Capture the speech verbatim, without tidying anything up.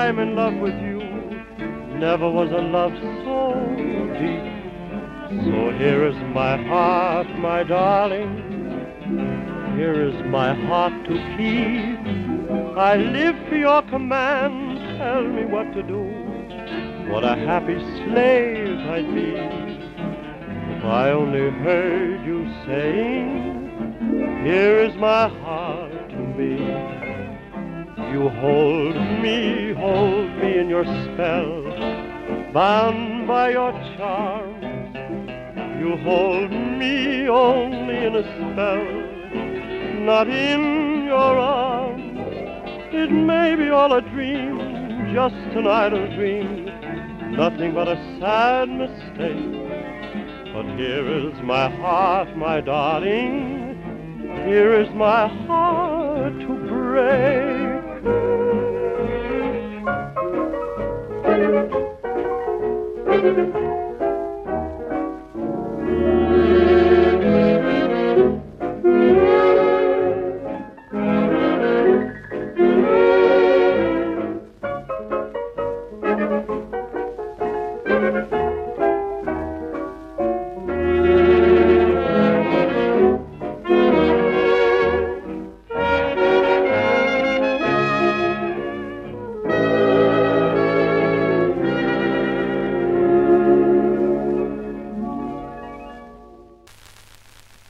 I'm in love with you. Never was a love so deep. So here is my heart, my darling. Here is my heart to keep. I live for your command. Tell me what to do. What a happy slave I'd be if I only heard you saying, here is my heart to me. You hold me, hold me in your spell, bound by your charms. You hold me only in a spell, not in your arms. It may be all a dream, just an idle dream, nothing but a sad mistake. But here is my heart, my darling. Here is my heart to break.